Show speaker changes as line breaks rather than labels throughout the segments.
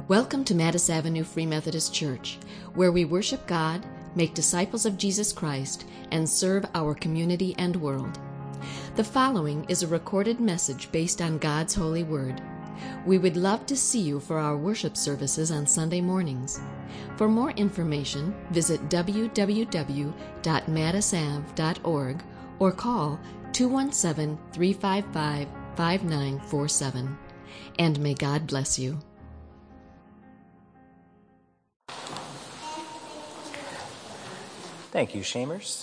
Welcome to Mattis Avenue Free Methodist Church, where we worship God, make disciples of Jesus Christ, and serve our community and world. The following is a recorded message based on God's holy word. We would love to see you for our worship services on Sunday mornings. For more information, visit www.mattisav.org or call 217-355-5947. And may God bless you.
Thank you, Shamers.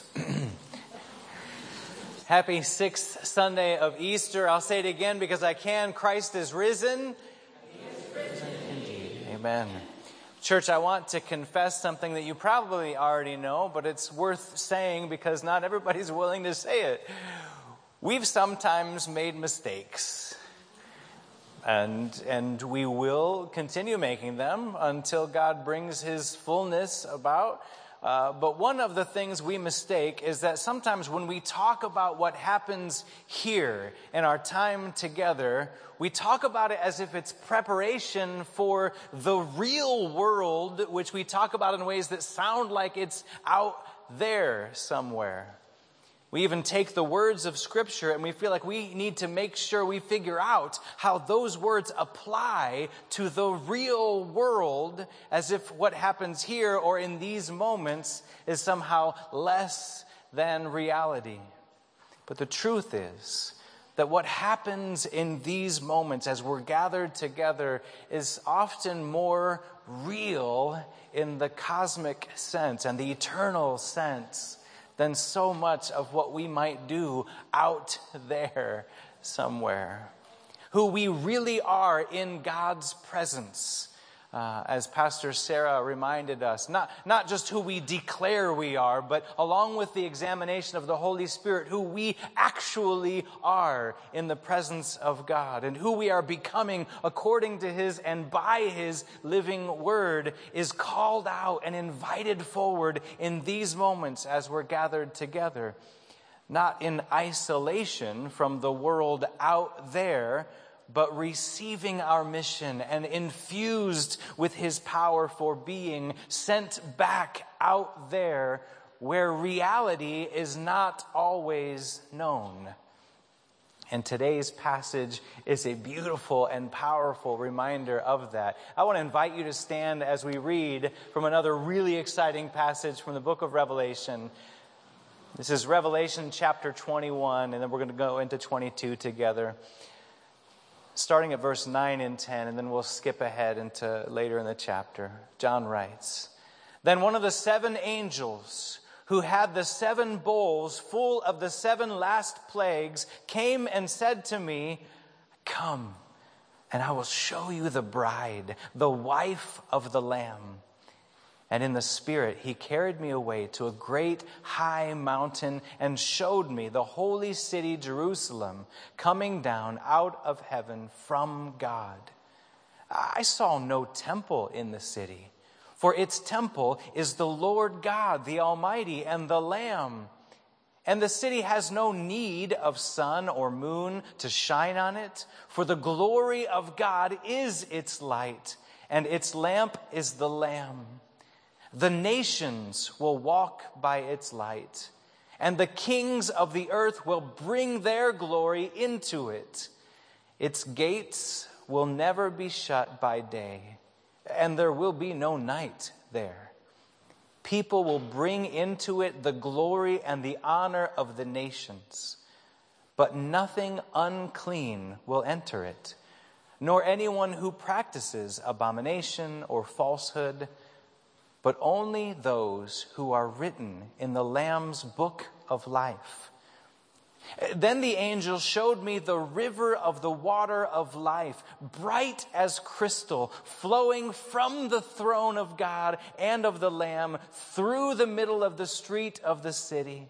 Happy sixth Sunday of Easter. I'll say it again because I can. Christ is risen. He is risen indeed. Amen. Church, I want to confess something that you probably already know, but it's worth saying because not everybody's willing to say it. We've sometimes made mistakes. And we will continue making them until God brings His fullness about. But one of the things we mistake is that sometimes when we talk about what happens here in our time together, we talk about it as if it's preparation for the real world, which we talk about in ways that sound like it's out there somewhere. We even take the words of Scripture and we feel like we need to make sure we figure out how those words apply to the real world, as if what happens here or in these moments is somehow less than reality. But the truth is that what happens in these moments as we're gathered together is often more real in the cosmic sense and the eternal sense than so much of what we might do out there somewhere. Who we really are in God's presence, as Pastor Sarah reminded us. Not just who we declare we are, but along with the examination of the Holy Spirit, who we actually are in the presence of God, and who we are becoming according to His and by His living Word is called out and invited forward in these moments as we're gathered together. Not in isolation from the world out there, but receiving our mission and infused with His power for being sent back out there where reality is not always known. And today's passage is a beautiful and powerful reminder of that. I want to invite you to stand as we read from another really exciting passage from the book of Revelation. This is Revelation chapter 21, and then we're going to go into 22 together. Starting at verse 9 and 10, and then we'll skip ahead into later in the chapter. John writes, "Then one of the seven angels who had the seven bowls full of the seven last plagues came and said to me, 'Come, and I will show you the bride, the wife of the Lamb.' And in the Spirit he carried me away to a great high mountain and showed me the holy city Jerusalem coming down out of heaven from God. I saw no temple in the city, for its temple is the Lord God, the Almighty, and the Lamb. And the city has no need of sun or moon to shine on it, for the glory of God is its light, and its lamp is the Lamb. The nations will walk by its light, and the kings of the earth will bring their glory into it. Its gates will never be shut by day, and there will be no night there. People will bring into it the glory and the honor of the nations, but nothing unclean will enter it, nor anyone who practices abomination or falsehood, but only those who are written in the Lamb's book of life. Then the angel showed me the river of the water of life, bright as crystal, flowing from the throne of God and of the Lamb through the middle of the street of the city.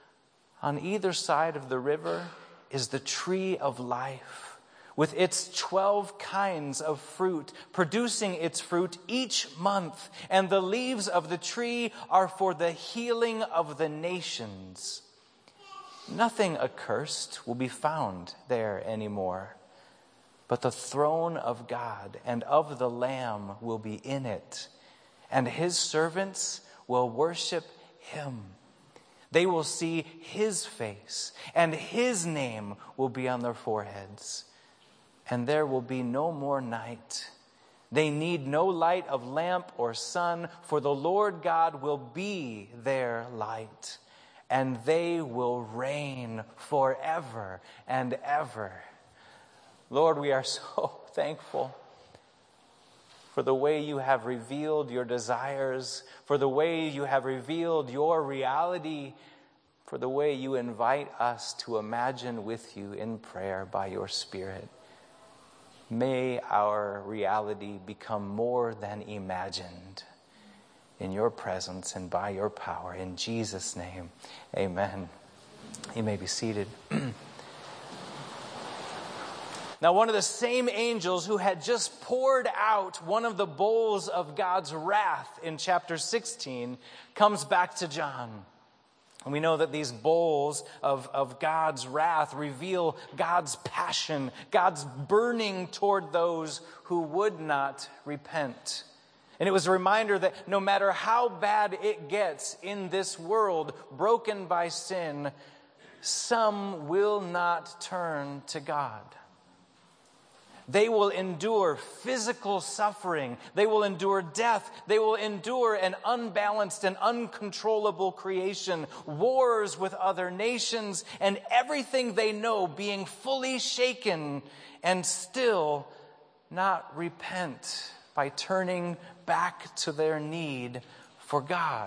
On either side of the river is the tree of life, with its 12 kinds of fruit, producing its fruit each month. And the leaves of the tree are for the healing of the nations. Nothing accursed will be found there anymore. but the throne of God and of the Lamb will be in it, and his servants will worship him. They will see his face, and his name will be on their foreheads. And there will be no more night. They need no light of lamp or sun, for the Lord God will be their light, and they will reign forever and ever. Lord, we are so thankful for the way you have revealed your desires, for the way you have revealed your reality, for the way you invite us to imagine with you in prayer by your Spirit. May our reality become more than imagined in your presence and by your power. In Jesus' name, amen. You may be seated. Now, one of the same angels who had just poured out one of the bowls of God's wrath in chapter 16 comes back to John. And we know that these bowls of God's wrath reveal God's passion, God's burning toward those who would not repent. And it was a reminder that no matter how bad it gets in this world broken by sin, some will not turn to God. They will endure physical suffering. They will endure death. They will endure an unbalanced and uncontrollable creation, wars with other nations, and everything they know being fully shaken, and still not repent by turning back to their need for God.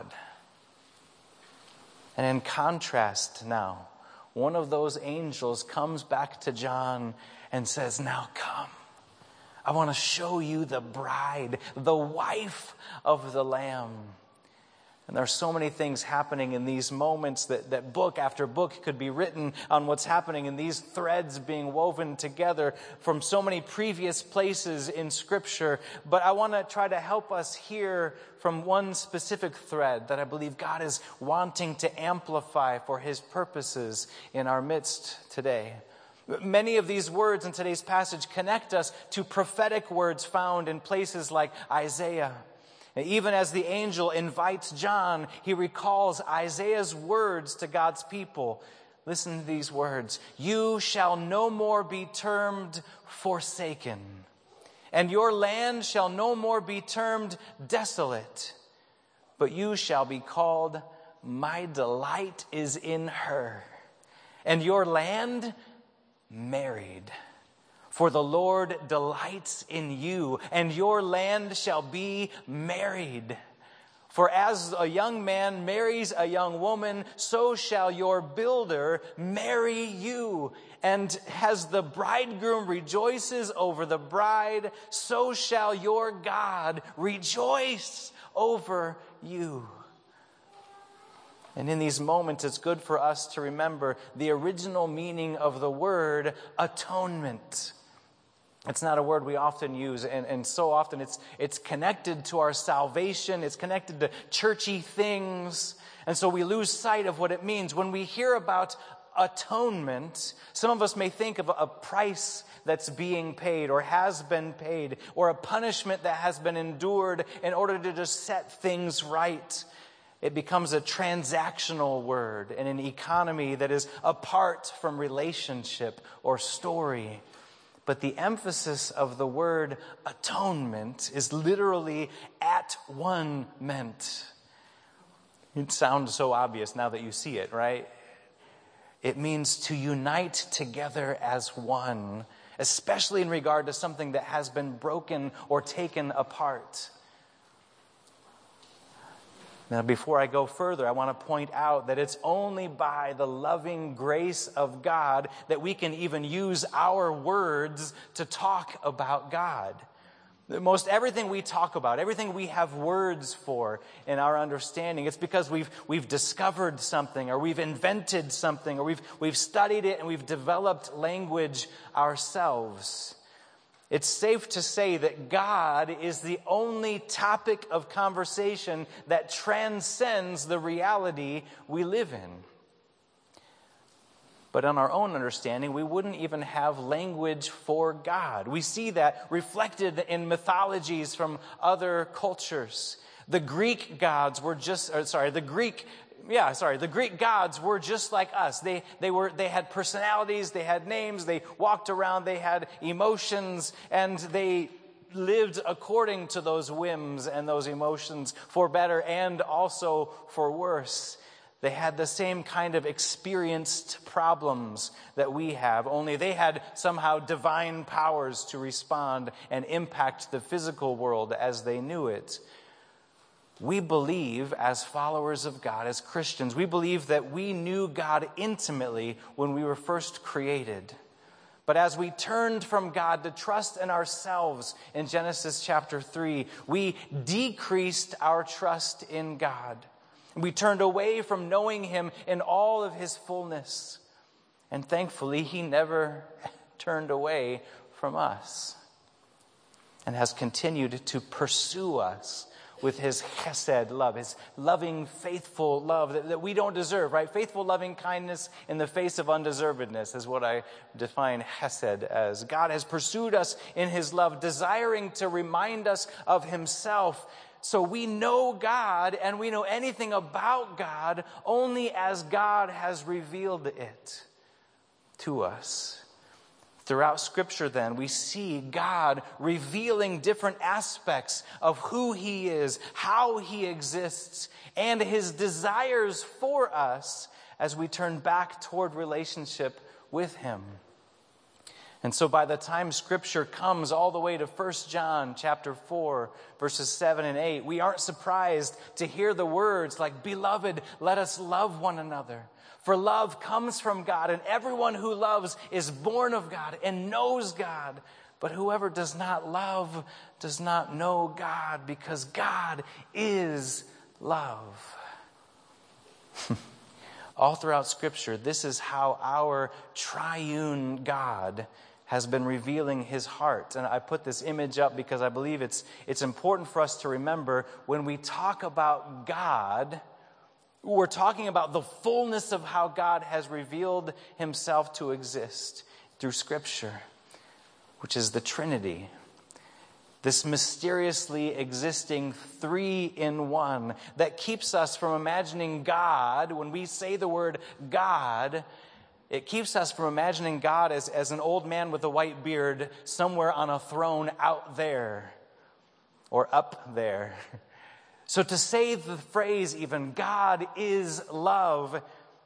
And in contrast now, one of those angels comes back to John and says, now come. I want to show you the bride, the wife of the Lamb. And there are so many things happening in these moments that book after book could be written on what's happening, and these threads being woven together from so many previous places in Scripture. But I want to try to help us hear from one specific thread that I believe God is wanting to amplify for his purposes in our midst today. Many of these words in today's passage connect us to prophetic words found in places like Isaiah. Even as the angel invites John, he recalls Isaiah's words to God's people. Listen to these words. You shall no more be termed forsaken, and your land shall no more be termed desolate, but you shall be called, my delight is in her, and your land married. For the Lord delights in you, and your land shall be married. For as a young man marries a young woman, so shall your builder marry you. And as the bridegroom rejoices over the bride, so shall your God rejoice over you. And in these moments, it's good for us to remember the original meaning of the word atonement. It's not a word we often use, and so often it's connected to our salvation. It's connected to churchy things, and so we lose sight of what it means. When we hear about atonement, some of us may think of a price that's being paid or has been paid, or a punishment that has been endured in order to just set things right. It becomes a transactional word in an economy that is apart from relationship or story. But the emphasis of the word atonement is literally at one meant. It sounds so obvious now that you see it, right? It means to unite together as one, especially in regard to something that has been broken or taken apart. Now, before I go further, I want to point out that it's only by the loving grace of God that we can even use our words to talk about God. Most everything we talk about, everything we have words for in our understanding, it's because we've discovered something, or we've invented something, or we've studied it and we've developed language ourselves. It's safe to say that God is the only topic of conversation that transcends the reality we live in. But in our own understanding, we wouldn't even have language for God. We see that reflected in mythologies from other cultures. The Greek gods were the Greek gods were just like us. They had personalities, they had names, they walked around, they had emotions, and they lived according to those whims and those emotions, for better and also for worse. They had the same kind of experienced problems that we have, only they had somehow divine powers to respond and impact the physical world as they knew it. We believe, as followers of God, as Christians, we believe that we knew God intimately when we were first created. But as we turned from God to trust in ourselves in Genesis chapter 3, we decreased our trust in God. We turned away from knowing Him in all of His fullness. And thankfully, He never turned away from us and has continued to pursue us with His chesed love, His loving, faithful love that we don't deserve, right? Faithful, loving kindness in the face of undeservedness is what I define chesed as. God has pursued us in His love, desiring to remind us of Himself. So we know God and we know anything about God only as God has revealed it to us. Throughout Scripture, then, we see God revealing different aspects of who He is, how He exists, and His desires for us as we turn back toward relationship with Him. And so by the time Scripture comes all the way to 1 John chapter 4, verses 7 and 8, we aren't surprised to hear the words like, "Beloved, let us love one another. For love comes from God, and everyone who loves is born of God and knows God. But whoever does not love does not know God, because God is love." All throughout Scripture, this is how our triune God has been revealing His heart. And I put this image up because I believe it's important for us to remember when we talk about God, we're talking about the fullness of how God has revealed Himself to exist through Scripture, which is the Trinity. This mysteriously existing three-in-one that keeps us from imagining God. When we say the word God, it keeps us from imagining God as an old man with a white beard somewhere on a throne out there or up there. So to say the phrase even, God is love,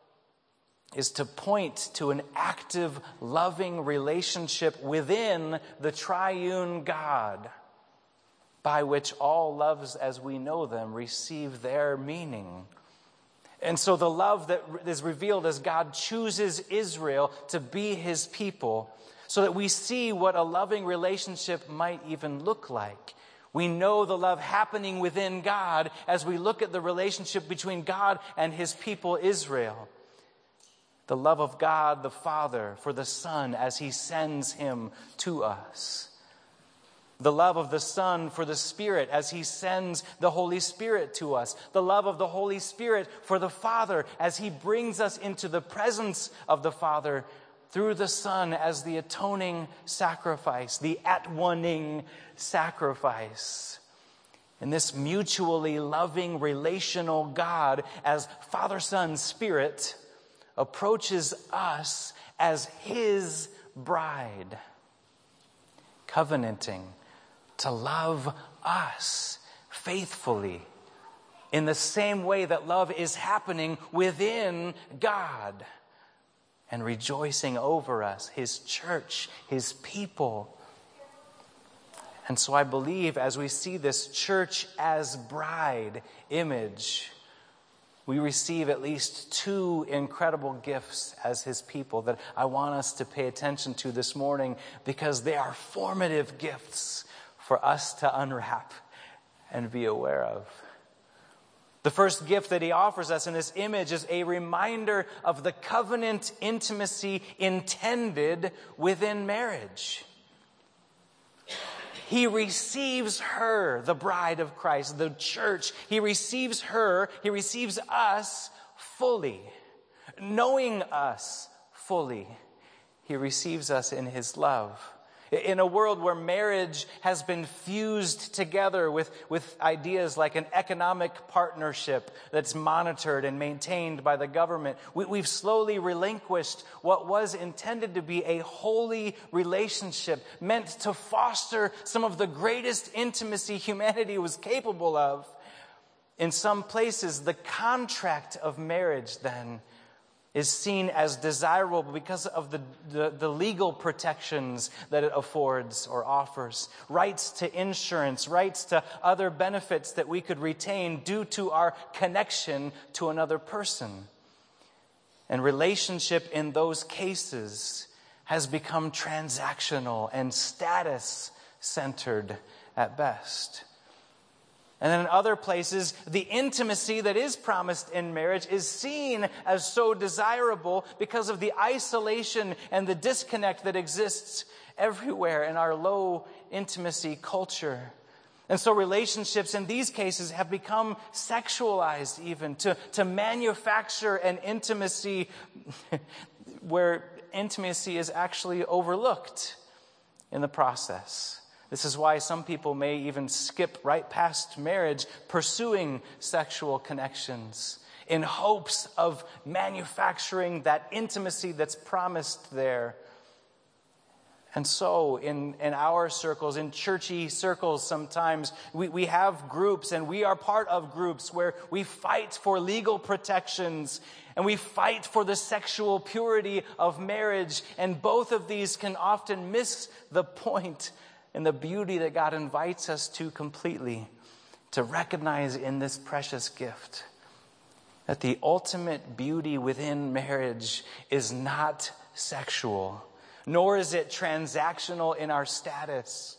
is to point to an active, loving relationship within the triune God, by which all loves as we know them receive their meaning. And so the love that is revealed as God chooses Israel to be His people, so that we see what a loving relationship might even look like. We know the love happening within God as we look at the relationship between God and His people Israel. The love of God the Father for the Son as He sends Him to us. The love of the Son for the Spirit as He sends the Holy Spirit to us. The love of the Holy Spirit for the Father as He brings us into the presence of the Father through the Son as the atoning sacrifice, the at-one-ing sacrifice. And this mutually loving relational God as Father, Son, Spirit approaches us as His bride, covenanting to love us faithfully in the same way that love is happening within God, and rejoicing over us, His church, His people. And so I believe as we see this church as bride image, we receive at least two incredible gifts as His people that I want us to pay attention to this morning, because they are formative gifts for us to unwrap and be aware of. The first gift that He offers us in this image is a reminder of the covenant intimacy intended within marriage. He receives her, the bride of Christ, the church. He receives her, He receives us fully, knowing us fully. He receives us in his love. In a world where marriage has been fused together with ideas like an economic partnership that's monitored and maintained by the government, we've slowly relinquished what was intended to be a holy relationship meant to foster some of the greatest intimacy humanity was capable of. In some places, the contract of marriage then is seen as desirable because of the legal protections that it affords or offers. Rights to insurance, rights to other benefits that we could retain due to our connection to another person. And relationship in those cases has become transactional and status-centered at best. And then in other places, the intimacy that is promised in marriage is seen as so desirable because of the isolation and the disconnect that exists everywhere in our low intimacy culture. And so relationships in these cases have become sexualized even to manufacture an intimacy where intimacy is actually overlooked in the process. This is why some people may even skip right past marriage, pursuing sexual connections in hopes of manufacturing that intimacy that's promised there. And so in our circles, in churchy circles sometimes, we have groups and we are part of groups where we fight for legal protections and we fight for the sexual purity of marriage. And both of these can often miss the point and the beauty that God invites us to completely, to recognize in this precious gift that the ultimate beauty within marriage is not sexual, nor is it transactional in our status.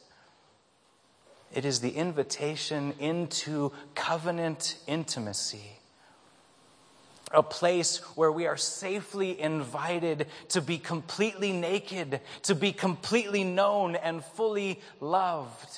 It is the invitation into covenant intimacy. A place where we are safely invited to be completely naked, to be completely known and fully loved.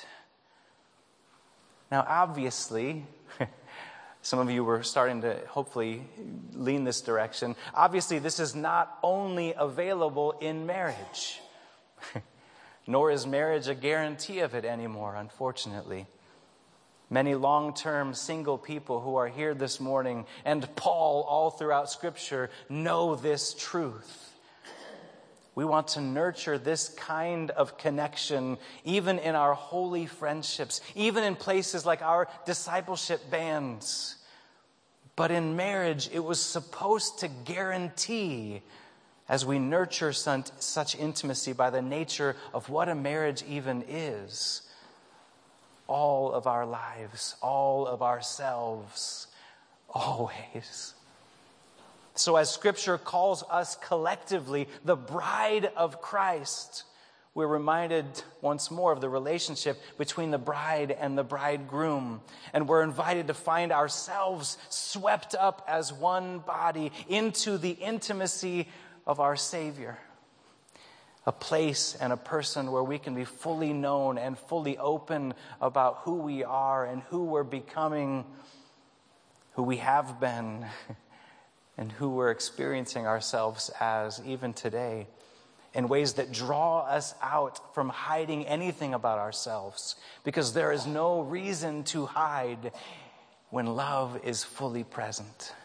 Now, obviously, some of you were starting to hopefully lean this direction. Obviously, this is not only available in marriage, nor is marriage a guarantee of it anymore, unfortunately. Many long-term single people who are here this morning, and Paul all throughout Scripture, know this truth. We want to nurture this kind of connection even in our holy friendships, even in places like our discipleship bands. But in marriage, it was supposed to guarantee, as we nurture such intimacy by the nature of what a marriage even is, all of our lives, all of ourselves, always. So as Scripture calls us collectively the bride of Christ, we're reminded once more of the relationship between the bride and the bridegroom. And we're invited to find ourselves swept up as one body into the intimacy of our Savior. A place and a person where we can be fully known and fully open about who we are and who we're becoming, who we have been, and who we're experiencing ourselves as even today, in ways that draw us out from hiding anything about ourselves, because there is no reason to hide when love is fully present.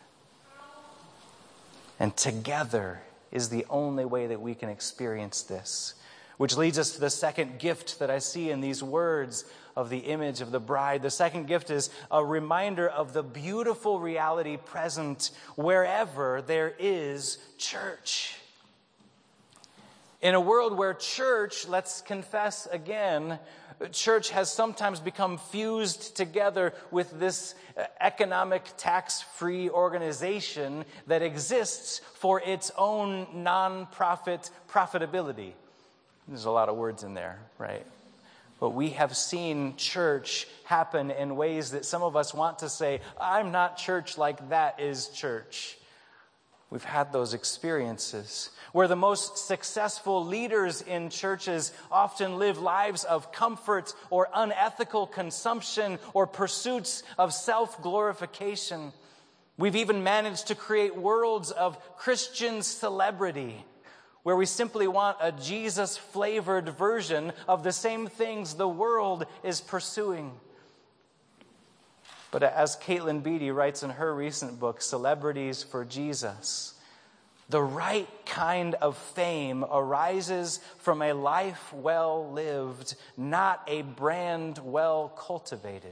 And together is the only way that we can experience this. Which leads us to the second gift that I see in these words of the image of the bride. The second gift is a reminder of the beautiful reality present wherever there is church. In a world where church, let's confess again, church has sometimes become fused together with this economic tax-free organization that exists for its own nonprofit profitability. There's a lot of words in there, right? But we have seen church happen in ways that some of us want to say, I'm not church like that is church. We've had those experiences where the most successful leaders in churches often live lives of comfort or unethical consumption or pursuits of self-glorification. We've even managed to create worlds of Christian celebrity where we simply want a Jesus-flavored version of the same things the world is pursuing. But as Caitlin Beatty writes in her recent book, Celebrities for Jesus, the right kind of fame arises from a life well lived, not a brand well cultivated.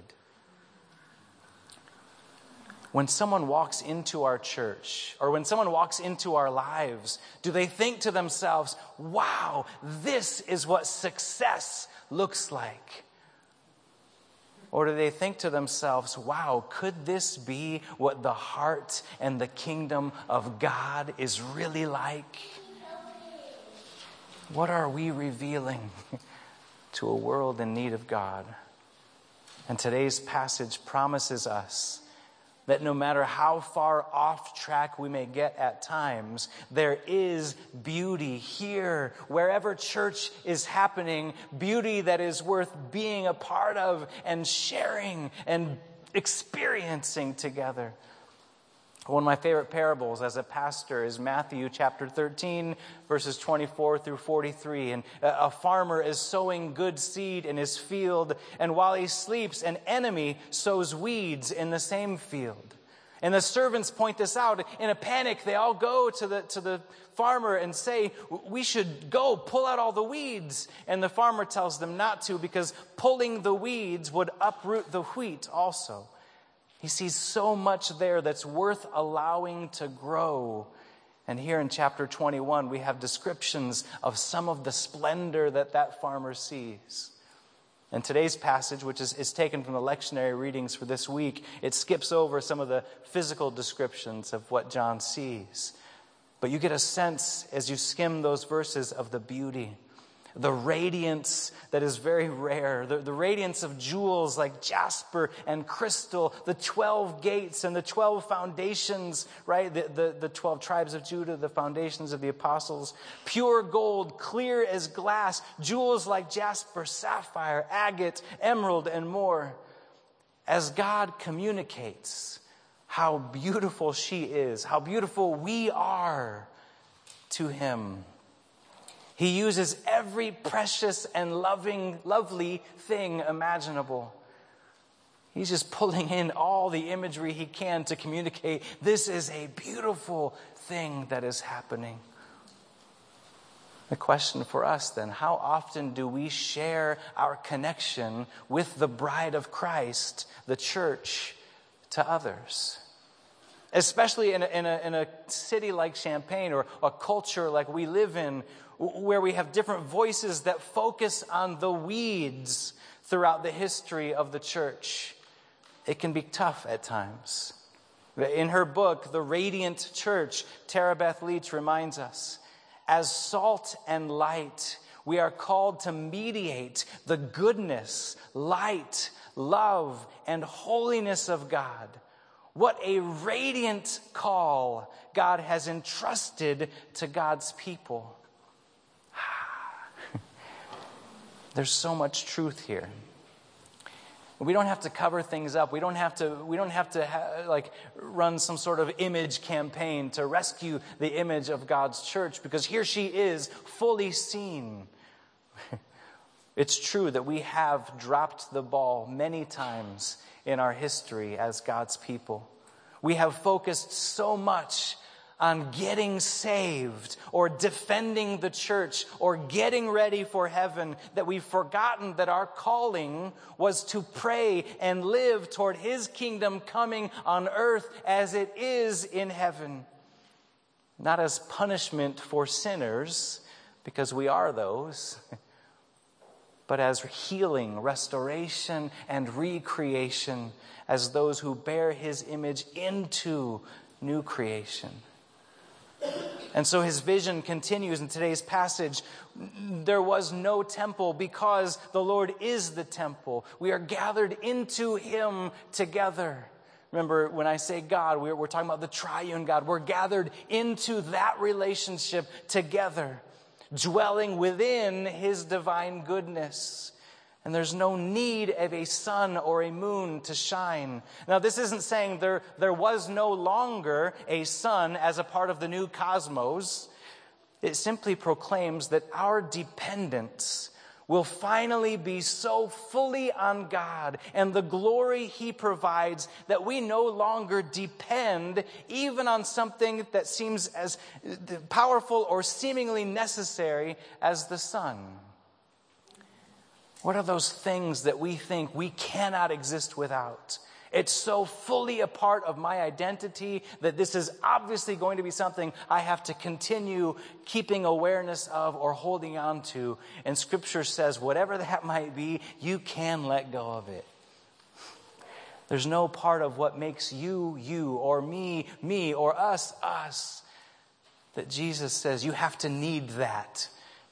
When someone walks into our church, or when someone walks into our lives, do they think to themselves, wow, this is what success looks like? Or do they think to themselves, wow, could this be what the heart and the kingdom of God is really like? What are we revealing to a world in need of God? And today's passage promises us that no matter how far off track we may get at times, there is beauty here, wherever church is happening, beauty that is worth being a part of and sharing and experiencing together. One of my favorite parables as a pastor is Matthew chapter 13, verses 24 through 43. And a farmer is sowing good seed in his field, and while he sleeps, an enemy sows weeds in the same field. And the servants point this out. In a panic, they all go to the farmer and say, we should go pull out all the weeds. And the farmer tells them not to, because pulling the weeds would uproot the wheat also. He sees so much there that's worth allowing to grow. And here in chapter 21, we have descriptions of some of the splendor that farmer sees. And today's passage, which is taken from the lectionary readings for this week, it skips over some of the physical descriptions of what John sees. But you get a sense as you skim those verses of the beauty, the radiance that is very rare, the radiance of jewels like jasper and crystal, the 12 gates and the 12 foundations, right? The 12 tribes of Judah, the foundations of the apostles, pure gold, clear as glass, jewels like jasper, sapphire, agate, emerald, and more. As God communicates how beautiful she is, how beautiful we are to him, he uses every precious and lovely thing imaginable. He's just pulling in all the imagery he can to communicate this is a beautiful thing that is happening. The question for us then, how often do we share our connection with the bride of Christ, the church, to others? Especially in a city like Champaign, or a culture like we live in, where we have different voices that focus on the weeds throughout the history of the church. It can be tough at times. In her book, The Radiant Church, Tara Beth Leach reminds us, as salt and light, we are called to mediate the goodness, light, love, and holiness of God. What a radiant call God has entrusted to God's people. There's so much truth here. We don't have to cover things up. We don't have to run some sort of image campaign to rescue the image of God's church, because here she is, fully seen. It's true that we have dropped the ball many times in our history as God's people. We have focused so much on getting saved or defending the church or getting ready for heaven that we've forgotten that our calling was to pray and live toward his kingdom coming on earth as it is in heaven. Not as punishment for sinners, because we are those, but as healing, restoration, and recreation as those who bear his image into new creation. And so his vision continues in today's passage. There was no temple because the Lord is the temple. We are gathered into him together. Remember, when I say God, we're talking about the triune God. We're gathered into that relationship together, dwelling within his divine goodness. And there's no need of a sun or a moon to shine. Now, this isn't saying there was no longer a sun as a part of the new cosmos. It simply proclaims that our dependence will finally be so fully on God and the glory He provides that we no longer depend even on something that seems as powerful or seemingly necessary as the sun. What are those things that we think we cannot exist without? It's so fully a part of my identity that this is obviously going to be something I have to continue keeping awareness of or holding on to. And Scripture says, whatever that might be, you can let go of it. There's no part of what makes you, you, or me, or us, that Jesus says, you have to need that.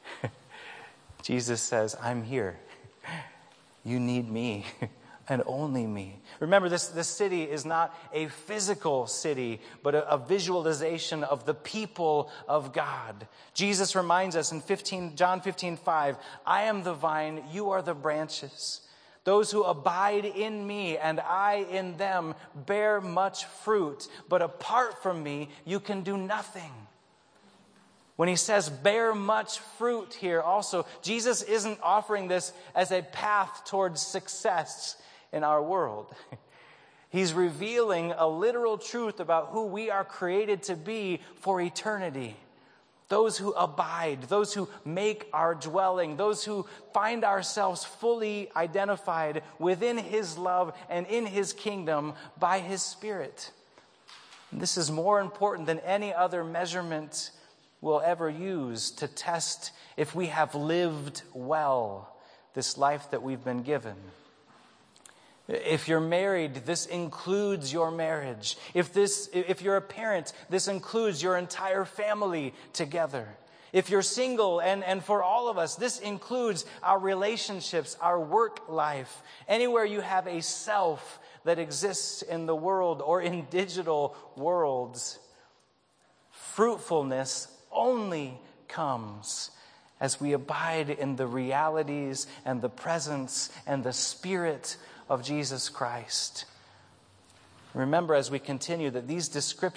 Jesus says, I'm here. You need me. And only me. Remember, this city is not a physical city, but a visualization of the people of God. Jesus reminds us in John 15:5, I am the vine, you are the branches. Those who abide in me and I in them bear much fruit, but apart from me, you can do nothing. When he says bear much fruit here also, Jesus isn't offering this as a path towards success in our world. He's revealing a literal truth about who we are created to be for eternity. Those who abide, those who make our dwelling, those who find ourselves fully identified within His love and in His kingdom by His Spirit. And this is more important than any other measurement we'll ever use to test if we have lived well this life that we've been given. If you're married, this includes your marriage. If you're a parent, this includes your entire family together. If you're single, and for all of us, this includes our relationships, our work life, anywhere you have a self that exists in the world or in digital worlds. Fruitfulness only comes as we abide in the realities and the presence and the Spirit of Jesus Christ. Remember as we continue that these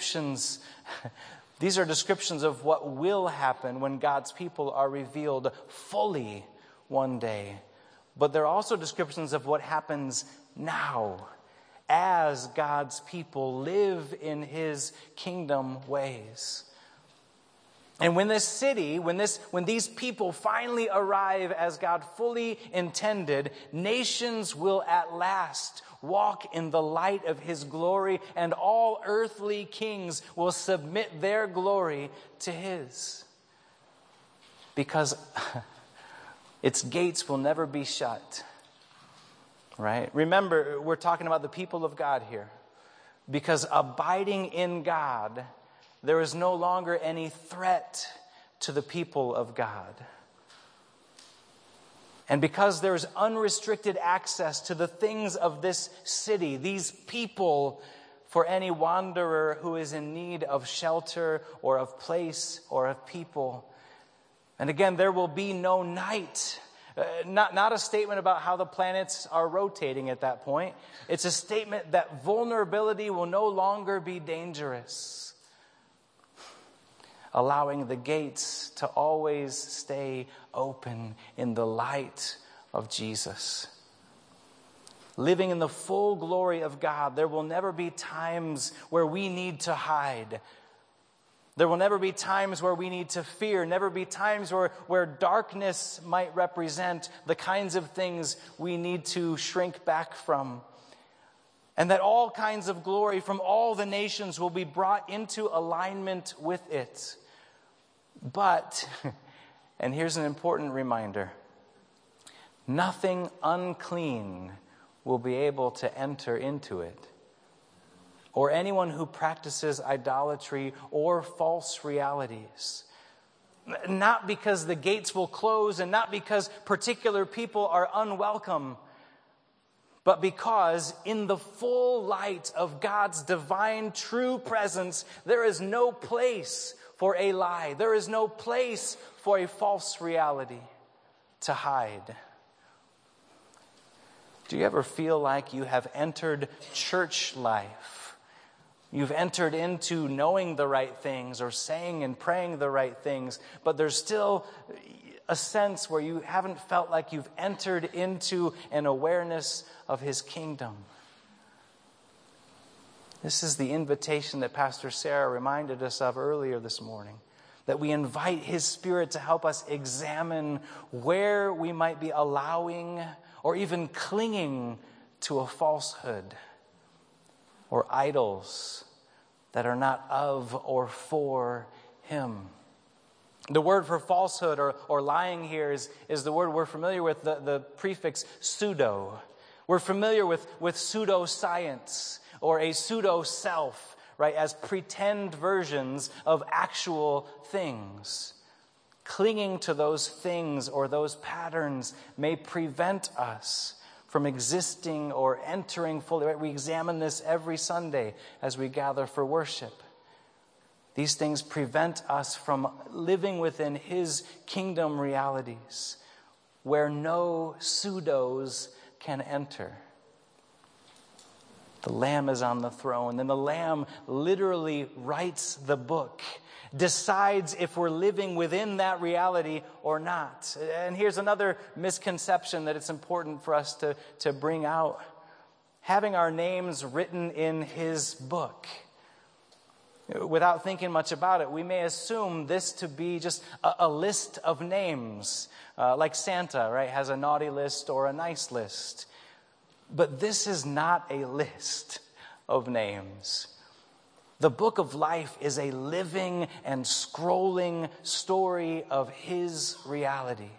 are descriptions of what will happen when God's people are revealed fully one day. But they're also descriptions of what happens now as God's people live in His kingdom ways. And when this city, when these people finally arrive as God fully intended, nations will at last walk in the light of His glory, and all earthly kings will submit their glory to His. Because its gates will never be shut. Right? Remember, we're talking about the people of God here. Because abiding in God, there is no longer any threat to the people of God. And because there is unrestricted access to the things of this city, these people, for any wanderer who is in need of shelter or of place or of people. And again, there will be no night. Not a statement about how the planets are rotating at that point. It's a statement that vulnerability will no longer be dangerous, allowing the gates to always stay open in the light of Jesus. Living in the full glory of God, there will never be times where we need to hide. There will never be times where we need to fear, never be times where darkness might represent the kinds of things we need to shrink back from. And that all kinds of glory from all the nations will be brought into alignment with it. But, and here's an important reminder, nothing unclean will be able to enter into it. Or anyone who practices idolatry or false realities. Not because the gates will close and not because particular people are unwelcome, but because in the full light of God's divine true presence, there is no place for a lie. There is no place for a false reality to hide. Do you ever feel like you have entered church life You've entered into knowing the right things or saying and praying the right things, but there's still a sense where you haven't felt like you've entered into an awareness of His kingdom. This is the invitation that Pastor Sarah reminded us of earlier this morning, that we invite His Spirit to help us examine where we might be allowing or even clinging to a falsehood or idols that are not of or for Him. The word for falsehood or lying here is the word we're familiar with, the prefix pseudo. We're familiar with pseudoscience or a pseudo-self, right, as pretend versions of actual things. Clinging to those things or those patterns may prevent us from existing or entering fully. Right? We examine this every Sunday as we gather for worship. These things prevent us from living within His kingdom realities, where no pseudos can enter. The Lamb is on the throne, and the Lamb literally writes the book, decides if we're living within that reality or not. And here's another misconception that it's important for us to bring out. Having our names written in His book. Without thinking much about it, we may assume this to be just a list of names, like Santa, right, has a naughty list or a nice list. But this is not a list of names. The book of life is a living and scrolling story of His reality.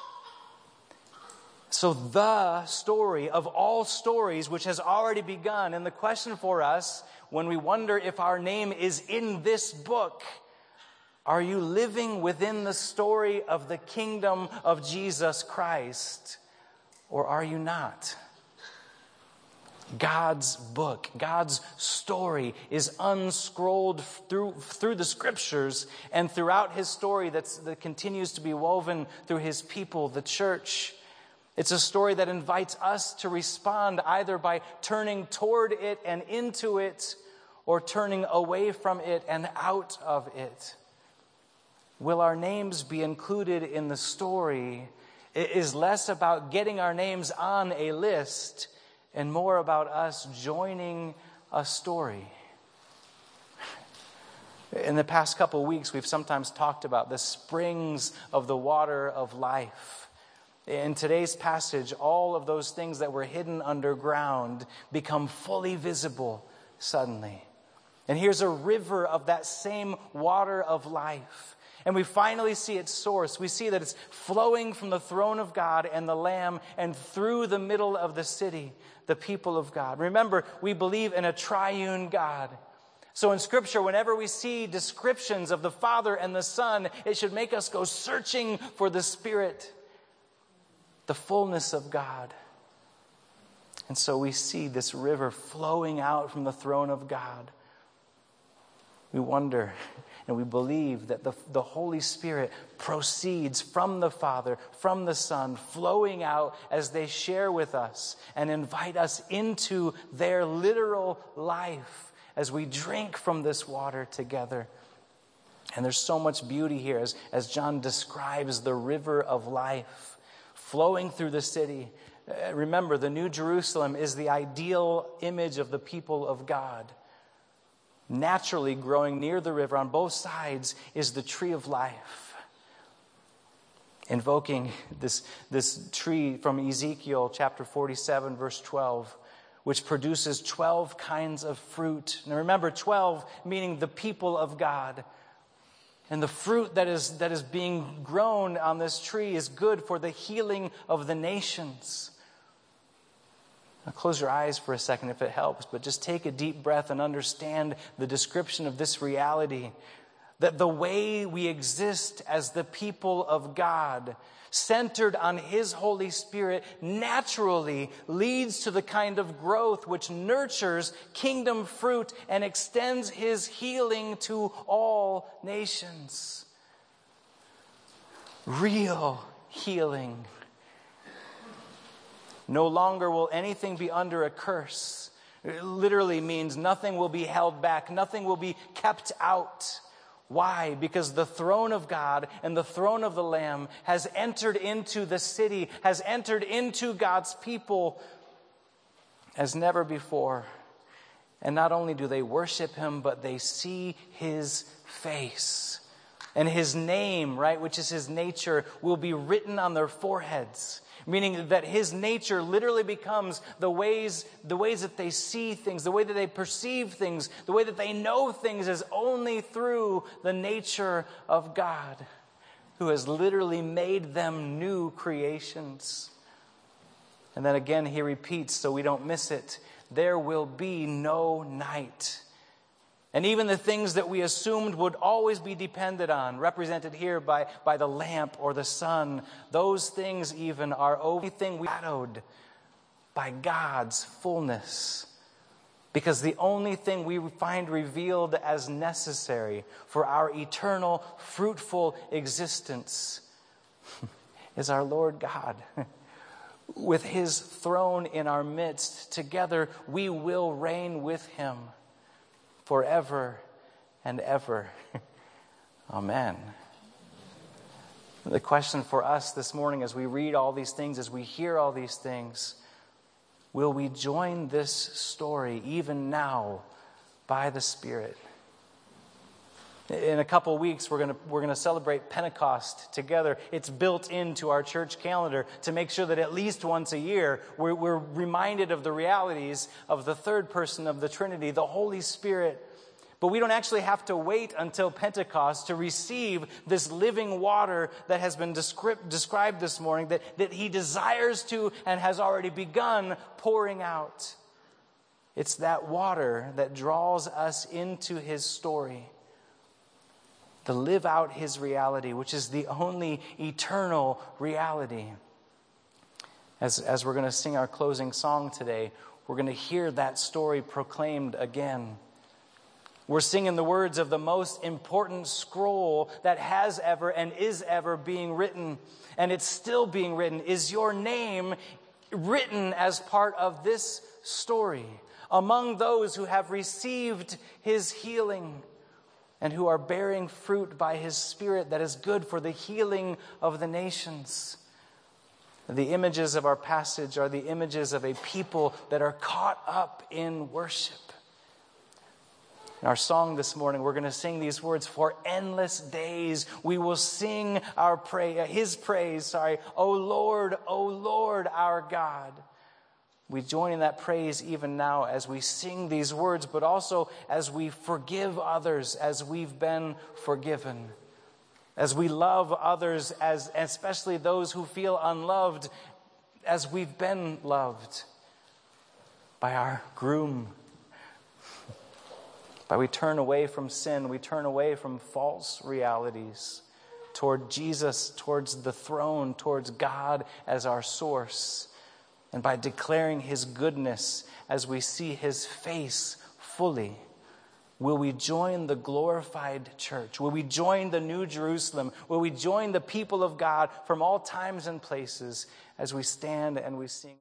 So the story of all stories, which has already begun, and the question for us when we wonder if our name is in this book, are you living within the story of the kingdom of Jesus Christ, or are you not? God's book, God's story is unscrolled through the Scriptures and throughout His story that continues to be woven through His people, the church. It's a story that invites us to respond either by turning toward it and into it, or turning away from it and out of it. Will our names be included in the story? It is less about getting our names on a list and more about us joining a story. In the past couple of weeks, we've sometimes talked about the springs of the water of life. In today's passage, all of those things that were hidden underground become fully visible suddenly. And here's a river of that same water of life. And we finally see its source. We see that it's flowing from the throne of God and the Lamb and through the middle of the city, the people of God. Remember, we believe in a triune God. So in Scripture, whenever we see descriptions of the Father and the Son, it should make us go searching for the Spirit, the fullness of God. And so we see this river flowing out from the throne of God. We wonder and we believe that the Holy Spirit proceeds from the Father, from the Son, flowing out as they share with us and invite us into their literal life as we drink from this water together. And there's so much beauty here as John describes the river of life flowing through the city. Remember, the New Jerusalem is the ideal image of the people of God. Naturally growing near the river on both sides is the tree of life. Invoking this tree from Ezekiel chapter 47, verse 12, which produces 12 kinds of fruit. Now remember, 12 meaning the people of God. And the fruit that is being grown on this tree is good for the healing of the nations. Now close your eyes for a second if it helps, but just take a deep breath and understand the description of this reality. That the way we exist as the people of God, centered on His Holy Spirit, naturally leads to the kind of growth which nurtures kingdom fruit and extends His healing to all nations. Real healing. No longer will anything be under a curse. It literally means nothing will be held back, nothing will be kept out. Why? Because the throne of God and the throne of the Lamb has entered into the city, has entered into God's people as never before. And not only do they worship him, but they see his face. And his name, right, which is his nature, will be written on their foreheads. Meaning that his nature literally becomes the ways that they see things, the way that they perceive things, the way that they know things is only through the nature of God, who has literally made them new creations. And then again he repeats, so we don't miss it, there will be no night. And even the things that we assumed would always be depended on, represented here by the lamp or the sun, those things even are everything we shadowed by God's fullness. Because the only thing we find revealed as necessary for our eternal, fruitful existence is our Lord God. With his throne in our midst, together we will reign with him forever and ever. Amen. The question for us this morning as we read all these things, as we hear all these things, will we join this story even now by the Spirit? In a couple weeks, we're going to celebrate Pentecost together. It's built into our church calendar to make sure that at least once a year we're reminded of the realities of the third person of the Trinity, the Holy Spirit. But we don't actually have to wait until Pentecost to receive this living water that has been described this morning, that he desires to and has already begun pouring out. It's that water that draws us into his story, to live out his reality, which is the only eternal reality. As we're going to sing our closing song today, we're going to hear that story proclaimed again. We're singing the words of the most important scroll that has ever and is ever being written, and it's still being written. Is your name written as part of this story among those who have received his healing and who are bearing fruit by his Spirit that is good for the healing of the nations? The images of our passage are the images of a people that are caught up in worship. In our song this morning, we're going to sing these words, for endless days we will sing his praise, O Lord, our God. We join in that praise even now as we sing these words, but also as we forgive others as we've been forgiven. As we love others, especially those who feel unloved, as we've been loved by our groom. By we turn away from sin, we turn away from false realities toward Jesus, towards the throne, towards God as our source. And by declaring his goodness as we see his face fully, will we join the glorified church? Will we join the New Jerusalem? Will we join the people of God from all times and places as we stand and we sing?